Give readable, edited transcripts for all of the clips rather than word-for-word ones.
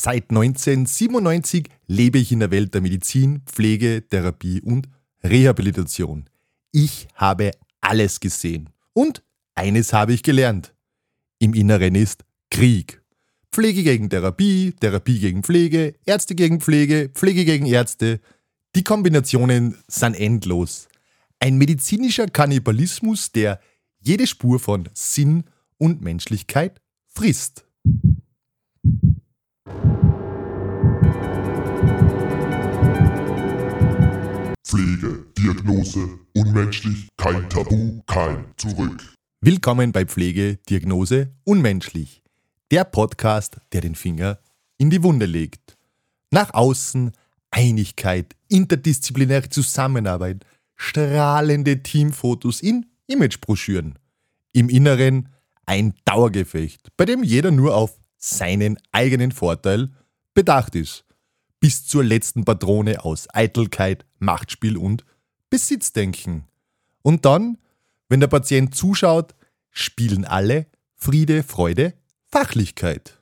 Seit 1997 lebe ich in der Welt der Medizin, Pflege, Therapie und Rehabilitation. Ich habe alles gesehen. Und eines habe ich gelernt. Im Inneren ist Krieg. Pflege gegen Therapie, Therapie gegen Pflege, Ärzte gegen Pflege, Pflege gegen Ärzte. Die Kombinationen sind endlos. Ein medizinischer Kannibalismus, der jede Spur von Sinn und Menschlichkeit frisst. Pflege, Diagnose, unmenschlich, kein Tabu, kein Zurück. Willkommen bei Pflege, Diagnose, Unmenschlich. Der Podcast, der den Finger in die Wunde legt. Nach außen Einigkeit, interdisziplinäre Zusammenarbeit, strahlende Teamfotos in Imagebroschüren. Im Inneren ein Dauergefecht, bei dem jeder nur auf seinen eigenen Vorteil bedacht ist. Bis zur letzten Patrone aus Eitelkeit, Machtspiel und Besitzdenken. Und dann, wenn der Patient zuschaut, spielen alle Friede, Freude, Fachlichkeit.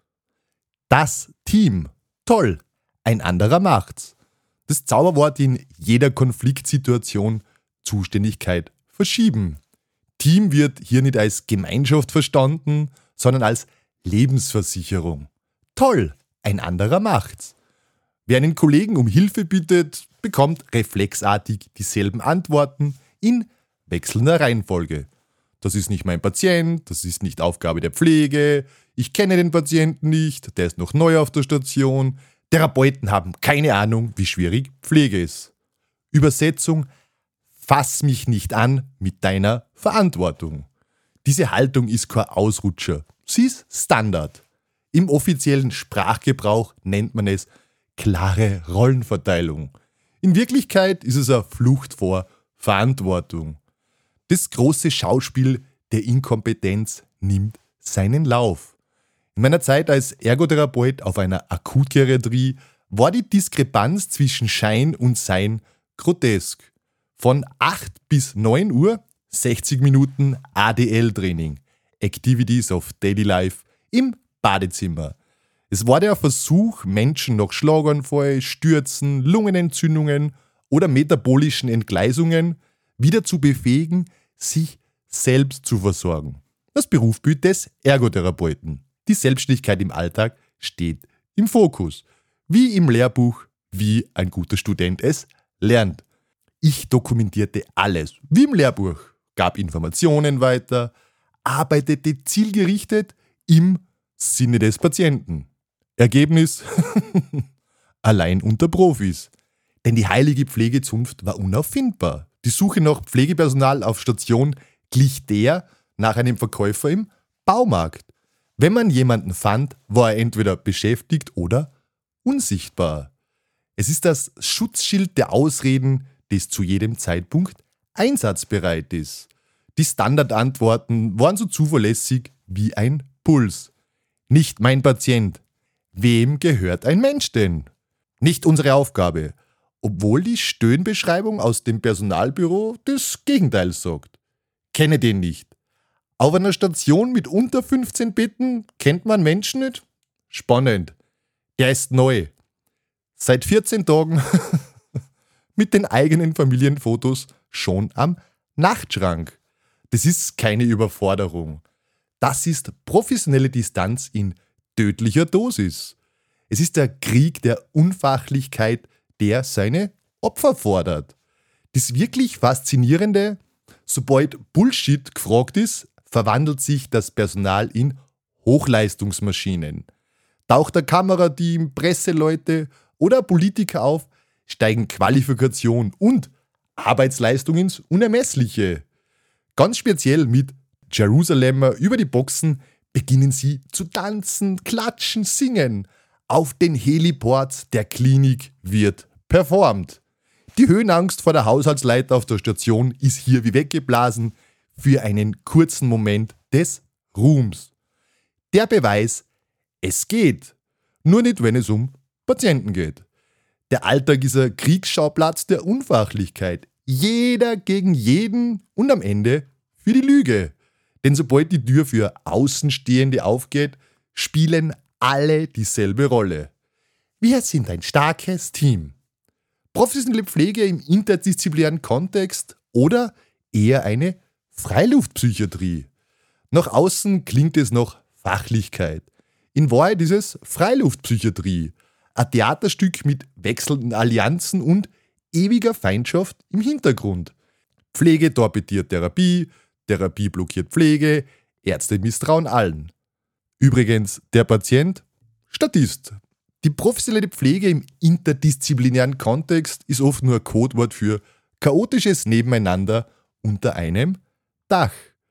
Das Team. Toll. Ein anderer macht's. Das Zauberwort in jeder Konfliktsituation: Zuständigkeit verschieben. Team wird hier nicht als Gemeinschaft verstanden, sondern als Lebensversicherung. Toll. Ein anderer macht's. Wer einen Kollegen um Hilfe bittet, bekommt reflexartig dieselben Antworten in wechselnder Reihenfolge. Das ist nicht mein Patient, das ist nicht Aufgabe der Pflege, ich kenne den Patienten nicht, der ist noch neu auf der Station, Therapeuten haben keine Ahnung, wie schwierig Pflege ist. Übersetzung: Fass mich nicht an mit deiner Verantwortung. Diese Haltung ist kein Ausrutscher, sie ist Standard. Im offiziellen Sprachgebrauch nennt man es klare Rollenverteilung. In Wirklichkeit ist es eine Flucht vor Verantwortung. Das große Schauspiel der Inkompetenz nimmt seinen Lauf. In meiner Zeit als Ergotherapeut auf einer Akutgeriatrie war die Diskrepanz zwischen Schein und Sein grotesk. Von 8 bis 9 Uhr 60 Minuten ADL-Training, Activities of Daily Life, im Badezimmer. Es war der Versuch, Menschen nach Schlaganfall, Stürzen, Lungenentzündungen oder metabolischen Entgleisungen wieder zu befähigen, sich selbst zu versorgen. Das Berufsbild des Ergotherapeuten. Die Selbstständigkeit im Alltag steht im Fokus. Wie im Lehrbuch, wie ein guter Student es lernt. Ich dokumentierte alles, wie im Lehrbuch, gab Informationen weiter, arbeitete zielgerichtet im Sinne des Patienten. Ergebnis? Allein unter Profis. Denn die heilige Pflegezunft war unauffindbar. Die Suche nach Pflegepersonal auf Station glich der nach einem Verkäufer im Baumarkt. Wenn man jemanden fand, war er entweder beschäftigt oder unsichtbar. Es ist das Schutzschild der Ausreden, das zu jedem Zeitpunkt einsatzbereit ist. Die Standardantworten waren so zuverlässig wie ein Puls. Nicht mein Patient. Wem gehört ein Mensch denn? Nicht unsere Aufgabe, obwohl die Stöhnbeschreibung aus dem Personalbüro das Gegenteil sagt. Kenne den nicht. Auf einer Station mit unter 15 Betten kennt man Menschen nicht? Spannend. Der ist neu. Seit 14 Tagen mit den eigenen Familienfotos schon am Nachtschrank. Das ist keine Überforderung. Das ist professionelle Distanz in tödlicher Dosis. Es ist der Krieg der Unfachlichkeit, der seine Opfer fordert. Das wirklich Faszinierende: Sobald Bullshit gefragt ist, verwandelt sich das Personal in Hochleistungsmaschinen. Taucht ein Kamerateam, Presseleute oder Politiker auf, steigen Qualifikation und Arbeitsleistung ins Unermessliche. Ganz speziell mit Jerusalemer über die Boxen beginnen sie zu tanzen, klatschen, singen. Auf den Heliports der Klinik wird performt. Die Höhenangst vor der Haushaltsleiter auf der Station ist hier wie weggeblasen für einen kurzen Moment des Ruhms. Der Beweis: Es geht. Nur nicht, wenn es um Patienten geht. Der Alltag ist ein Kriegsschauplatz der Unfachlichkeit. Jeder gegen jeden und am Ende für die Lüge. Denn sobald die Tür für Außenstehende aufgeht, spielen alle dieselbe Rolle. Wir sind ein starkes Team. Professionelle Pflege im interdisziplinären Kontext oder eher eine Freiluftpsychiatrie. Nach außen klingt es nach Fachlichkeit. In Wahrheit ist es Freiluftpsychiatrie. Ein Theaterstück mit wechselnden Allianzen und ewiger Feindschaft im Hintergrund. Pflege torpediert Therapie, Therapie blockiert Pflege, Ärzte misstrauen allen. Übrigens, der Patient? Statist. Die professionelle Pflege im interdisziplinären Kontext ist oft nur ein Codewort für chaotisches Nebeneinander unter einem Dach.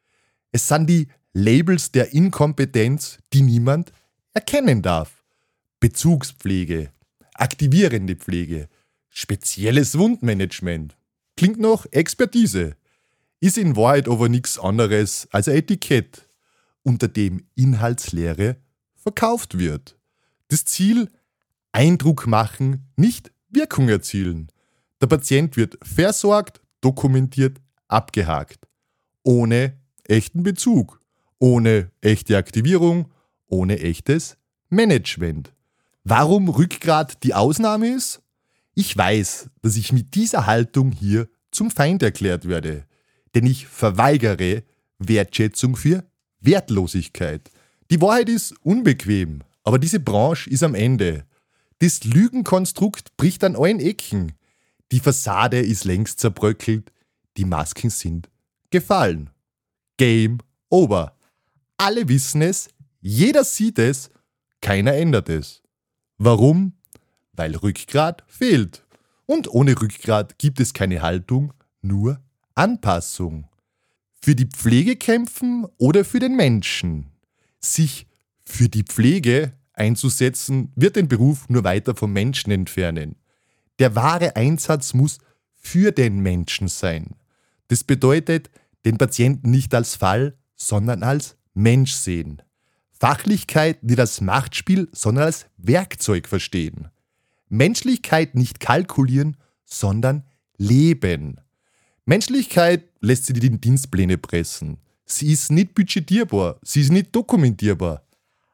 Es sind die Labels der Inkompetenz, die niemand erkennen darf. Bezugspflege, aktivierende Pflege, spezielles Wundmanagement. Klingt nach Expertise. Ist in Wahrheit aber nichts anderes als ein Etikett, unter dem Inhaltslehre verkauft wird. Das Ziel: Eindruck machen, nicht Wirkung erzielen. Der Patient wird versorgt, dokumentiert, abgehakt. Ohne echten Bezug, ohne echte Aktivierung, ohne echtes Management. Warum Rückgrat die Ausnahme ist? Ich weiß, dass ich mit dieser Haltung hier zum Feind erklärt werde, denn ich verweigere Wertschätzung für Wertlosigkeit. Die Wahrheit ist unbequem, aber diese Branche ist am Ende. Das Lügenkonstrukt bricht an allen Ecken. Die Fassade ist längst zerbröckelt, die Masken sind gefallen. Game over. Alle wissen es, jeder sieht es, keiner ändert es. Warum? Weil Rückgrat fehlt. Und ohne Rückgrat gibt es keine Haltung, nur Anpassung. Für die Pflege kämpfen oder für den Menschen? Sich für die Pflege einzusetzen, wird den Beruf nur weiter vom Menschen entfernen. Der wahre Einsatz muss für den Menschen sein. Das bedeutet, den Patienten nicht als Fall, sondern als Mensch sehen. Fachlichkeit nicht als Machtspiel, sondern als Werkzeug verstehen. Menschlichkeit nicht kalkulieren, sondern leben. Menschlichkeit lässt sich nicht in Dienstpläne pressen. Sie ist nicht budgetierbar, sie ist nicht dokumentierbar.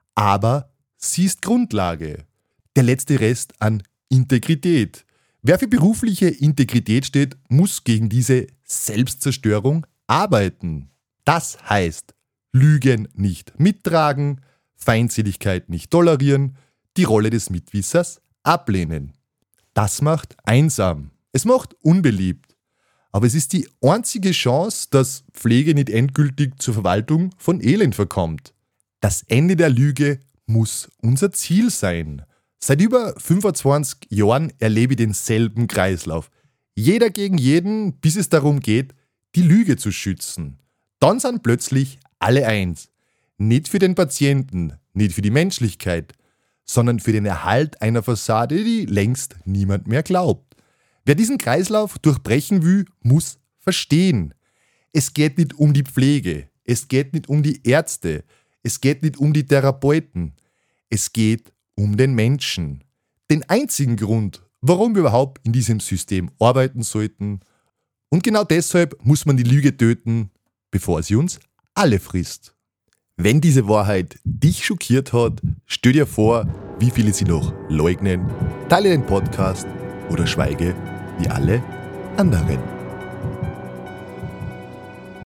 Aber sie ist Grundlage. Der letzte Rest an Integrität. Wer für berufliche Integrität steht, muss gegen diese Selbstzerstörung arbeiten. Das heißt, Lügen nicht mittragen, Feindseligkeit nicht tolerieren, die Rolle des Mitwissers ablehnen. Das macht einsam. Es macht unbeliebt. Aber es ist die einzige Chance, dass Pflege nicht endgültig zur Verwaltung von Elend verkommt. Das Ende der Lüge muss unser Ziel sein. Seit über 25 Jahren erlebe ich denselben Kreislauf. Jeder gegen jeden, bis es darum geht, die Lüge zu schützen. Dann sind plötzlich alle eins. Nicht für den Patienten, nicht für die Menschlichkeit, sondern für den Erhalt einer Fassade, die längst niemand mehr glaubt. Wer diesen Kreislauf durchbrechen will, muss verstehen. Es geht nicht um die Pflege, es geht nicht um die Ärzte, es geht nicht um die Therapeuten. Es geht um den Menschen. Den einzigen Grund, warum wir überhaupt in diesem System arbeiten sollten. Und genau deshalb muss man die Lüge töten, bevor sie uns alle frisst. Wenn diese Wahrheit dich schockiert hat, stell dir vor, wie viele sie noch leugnen, teile den Podcast oder schweige wie alle anderen.